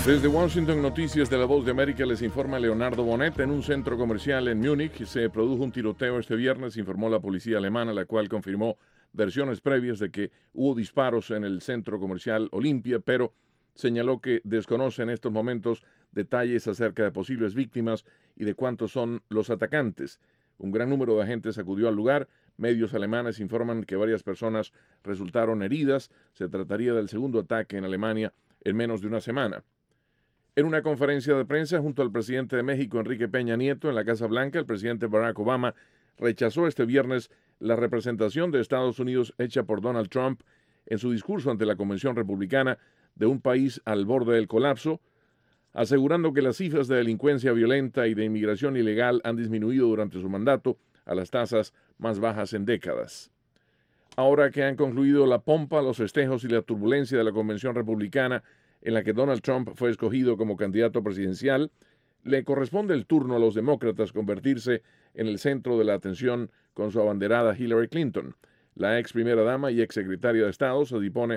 Desde Washington, Noticias de la Voz de América, les informa Leonardo Bonet. En un centro comercial en Múnich se produjo un tiroteo este viernes, informó la policía alemana, la cual confirmó versiones previas de que hubo disparos en el centro comercial Olympia, pero señaló que desconoce en estos momentos detalles acerca de posibles víctimas y de cuántos son los atacantes. Un gran número de agentes acudió al lugar. Medios alemanes informan que varias personas resultaron heridas. Se trataría del segundo ataque en Alemania en menos de una semana. En una conferencia de prensa junto al presidente de México, Enrique Peña Nieto, en la Casa Blanca, el presidente Barack Obama rechazó este viernes la representación de Estados Unidos hecha por Donald Trump en su discurso ante la Convención Republicana de un país al borde del colapso, asegurando que las cifras de delincuencia violenta y de inmigración ilegal han disminuido durante su mandato a las tasas más bajas en décadas. Ahora que han concluido la pompa, los festejos y la turbulencia de la Convención Republicana, en la que Donald Trump fue escogido como candidato presidencial, le corresponde el turno a los demócratas convertirse en el centro de la atención con su abanderada Hillary Clinton. La ex primera dama y ex secretaria de Estado se dispone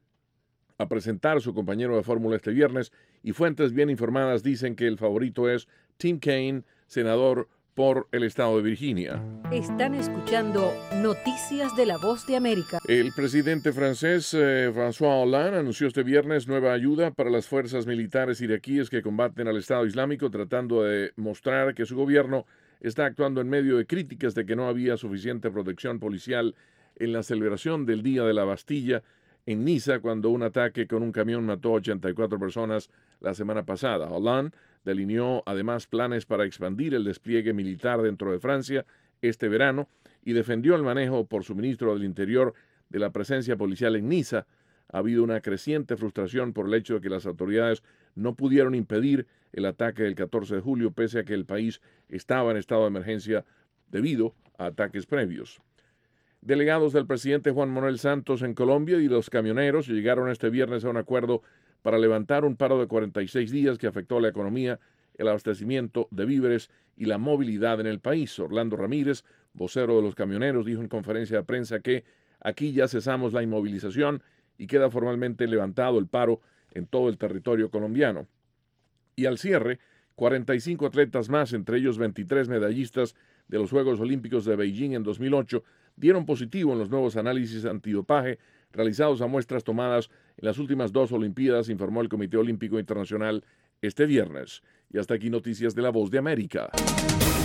a presentar a su compañero de fórmula este viernes y fuentes bien informadas dicen que el favorito es Tim Kaine, senador por el estado de Virginia. Están escuchando Noticias de la Voz de América. El presidente francés François Hollande anunció este viernes nueva ayuda para las fuerzas militares iraquíes que combaten al Estado Islámico, tratando de mostrar que su gobierno está actuando en medio de críticas de que no había suficiente protección policial en la celebración del Día de la Bastilla en Niza, cuando un ataque con un camión mató a 84 personas la semana pasada. Hollande delineó además planes para expandir el despliegue militar dentro de Francia este verano y defendió el manejo por su ministro del Interior de la presencia policial en Niza. Ha habido una creciente frustración por el hecho de que las autoridades no pudieron impedir el ataque del 14 de julio, pese a que el país estaba en estado de emergencia debido a ataques previos. Delegados del presidente Juan Manuel Santos en Colombia y los camioneros llegaron este viernes a un acuerdo para levantar un paro de 46 días que afectó a la economía, el abastecimiento de víveres y la movilidad en el país. Orlando Ramírez, vocero de los camioneros, dijo en conferencia de prensa que aquí ya cesamos la inmovilización y queda formalmente levantado el paro en todo el territorio colombiano. Y al cierre, 45 atletas más, entre ellos 23 medallistas de los Juegos Olímpicos de Beijing en 2008, dieron positivo en los nuevos análisis antidopaje realizados a muestras tomadas en las últimas 2 Olimpiadas, informó el Comité Olímpico Internacional este viernes. Y hasta aquí Noticias de la Voz de América.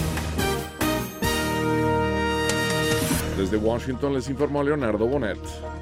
Desde Washington les informó Leonardo Bonet.